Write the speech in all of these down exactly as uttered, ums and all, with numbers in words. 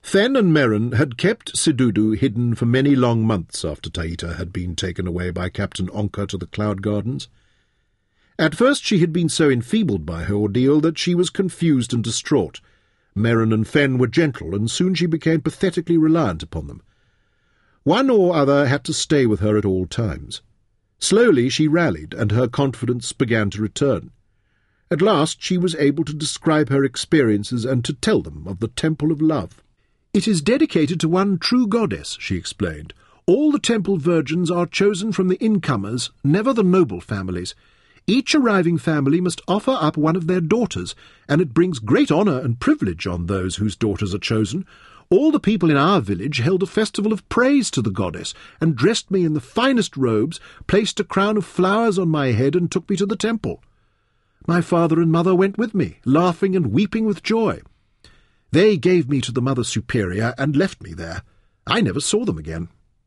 Fen and Merrin had kept Sedudu hidden for many long months after Taita had been taken away by Captain Onka to the Cloud Gardens. At first she had been so enfeebled by her ordeal that she was confused and distraught. Merrin and Fen were gentle, and soon she became pathetically reliant upon them. One or other had to stay with her at all times. Slowly she rallied, and her confidence began to return. At last she was able to describe her experiences and to tell them of the Temple of Love. "It is dedicated to one true goddess," she explained. "All the temple virgins are chosen from the incomers, never the noble families. Each arriving family must offer up one of their daughters, and it brings great honour and privilege on those whose daughters are chosen. All the people in our village held a festival of praise to the goddess, and dressed me in the finest robes, placed a crown of flowers on my head, and took me to the temple. My father and mother went with me, laughing and weeping with joy. They gave me to the Mother Superior and left me there. I never saw them again."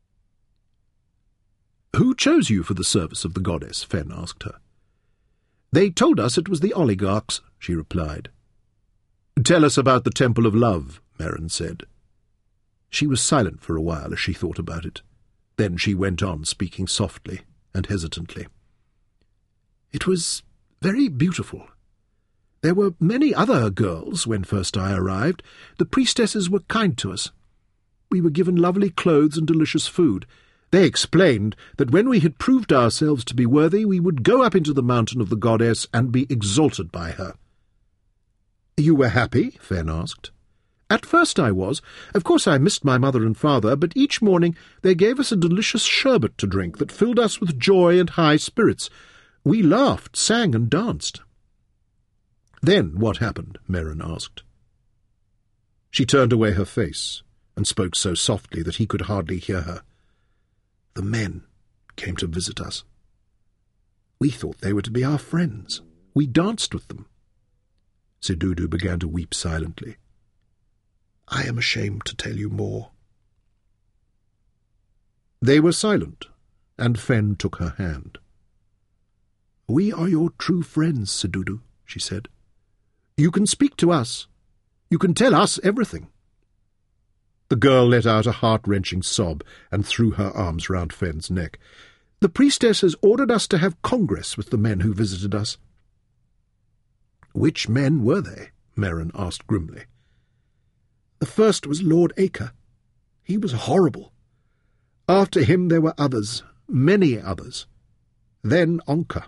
"Who chose you for the service of the goddess?" Fen asked her. "They told us it was the oligarchs," she replied. "Tell us about the Temple of Love," Merrin said. She was silent for a while as she thought about it. Then she went on, speaking softly and hesitantly. "It was very beautiful. There were many other girls when first I arrived. The priestesses were kind to us. We were given lovely clothes and delicious food. They explained that when we had proved ourselves to be worthy, we would go up into the mountain of the goddess and be exalted by her." "You were happy?" Fen asked. "At first I was. Of course I missed my mother and father, but each morning they gave us a delicious sherbet to drink that filled us with joy and high spirits. We laughed, sang, and danced." "Then what happened?" Merrin asked. She turned away her face and spoke so softly that he could hardly hear her. "The men came to visit us. We thought they were to be our friends. We danced with them." Sedudu began to weep silently. "I am ashamed to tell you more." They were silent, and Fen took her hand. "We are your true friends, Sedudu," she said. "You can speak to us. You can tell us everything." The girl let out a heart-wrenching sob and threw her arms round Fen's neck. "The priestesses ordered us to have congress with the men who visited us." "Which men were they?" Merrin asked grimly. "The first was Lord Acre. He was horrible. After him there were others, many others. Then Onka."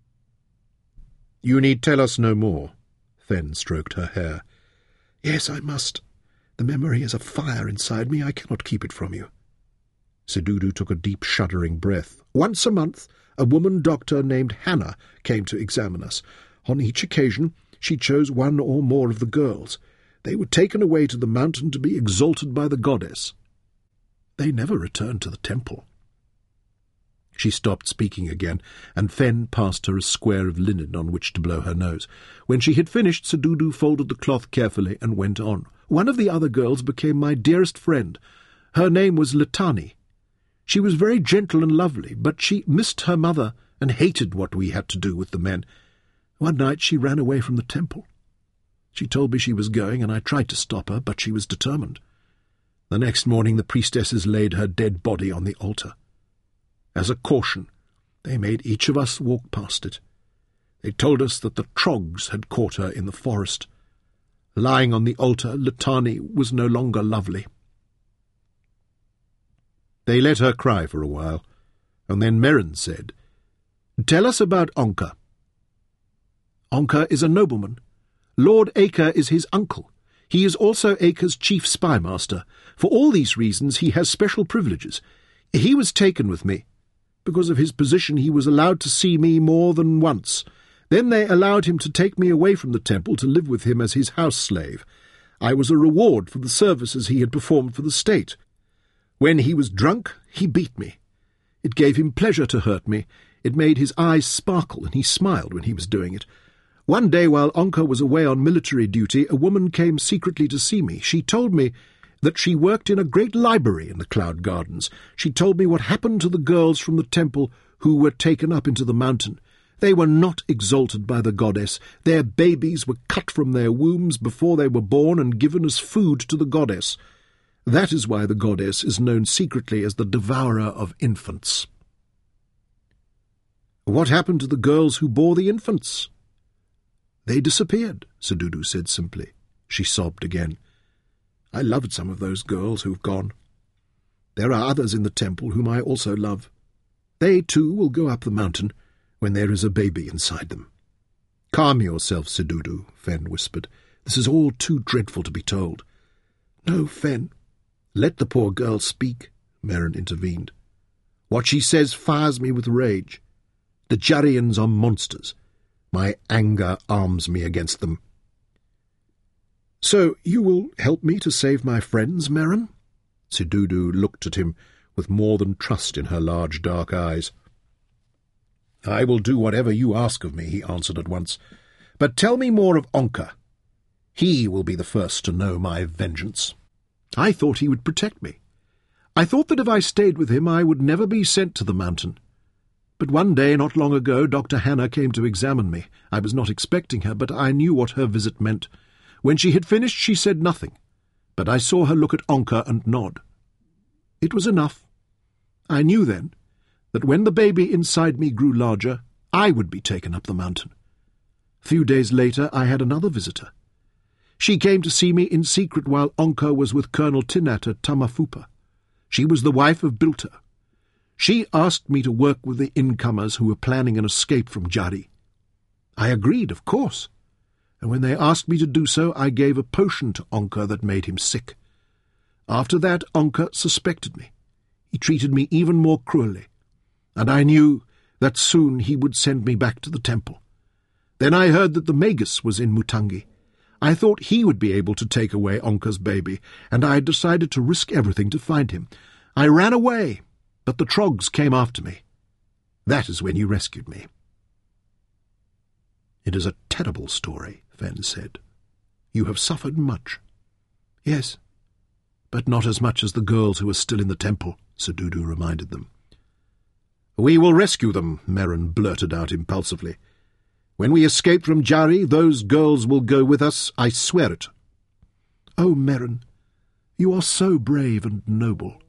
"You need tell us no more." Fen stroked her hair. "Yes, I must. The memory is a fire inside me. I cannot keep it from you." Sedudu took a deep, shuddering breath. "Once a month, a woman doctor named Hannah came to examine us. On each occasion, she chose one or more of the girls. They were taken away to the mountain to be exalted by the goddess. They never returned to the temple." She stopped speaking again, and Fen passed her a square of linen on which to blow her nose. When she had finished, Sedudu folded the cloth carefully and went on. "One of the other girls became my dearest friend. Her name was Litani. She was very gentle and lovely, but she missed her mother and hated what we had to do with the men. One night she ran away from the temple. She told me she was going, and I tried to stop her, but she was determined. The next morning the priestesses laid her dead body on the altar. As a caution, they made each of us walk past it. They told us that the Trogs had caught her in the forest. Lying on the altar, Litani was no longer lovely." They let her cry for a while, and then Merrin said, "Tell us about Onka." "Onka is a nobleman. Lord Acre is his uncle. He is also Acre's chief spymaster. For all these reasons he has special privileges. He was taken with me. Because of his position he was allowed to see me more than once. Then they allowed him to take me away from the temple to live with him as his house-slave. I was a reward for the services he had performed for the state. When he was drunk, he beat me. It gave him pleasure to hurt me. It made his eyes sparkle, and he smiled when he was doing it. One day, while Onka was away on military duty, a woman came secretly to see me. She told me that she worked in a great library in the Cloud Gardens. She told me what happened to the girls from the temple who were taken up into the mountain. They were not exalted by the goddess. Their babies were cut from their wombs before they were born and given as food to the goddess. That is why the goddess is known secretly as the devourer of infants. What happened to the girls who bore the infants? They disappeared, Sududu said simply. She sobbed again. I loved some of those girls who've gone. There are others in the temple whom I also love. They, too, will go up the mountain when there is a baby inside them. Calm yourself, Sududu, Fen whispered. This is all too dreadful to be told. No, Fen. Let the poor girl speak, Merrin intervened. What she says fires me with rage. The Jarians are monsters. My anger arms me against them. So you will help me to save my friends, Merrin? Sududu looked at him with more than trust in her large dark eyes. I will do whatever you ask of me, he answered at once. But tell me more of Onka. He will be the first to know my vengeance. I thought he would protect me. I thought that if I stayed with him I would never be sent to the mountain. But one day, not long ago, Doctor Hannah came to examine me. I was not expecting her, but I knew what her visit meant. When she had finished, she said nothing, but I saw her look at Onka and nod. It was enough. I knew then that when the baby inside me grew larger, I would be taken up the mountain. A few days later, I had another visitor. She came to see me in secret while Onka was with Colonel Tinat at Tamafupa. She was the wife of Bilta. She asked me to work with the incomers who were planning an escape from Jari. I agreed, of course, and when they asked me to do so, I gave a potion to Onka that made him sick. After that, Onka suspected me. He treated me even more cruelly, and I knew that soon he would send me back to the temple. Then I heard that the Magus was in Mutangi. I thought he would be able to take away Onka's baby, and I decided to risk everything to find him. I ran away, but the Trogs came after me. That is when you rescued me. It is a terrible story, Fen said. You have suffered much. Yes, but not as much as the girls who are still in the temple, Sududu reminded them. We will rescue them, Merrin blurted out impulsively. When we escape from Jari, those girls will go with us, I swear it. Oh, Merrin, you are so brave and noble.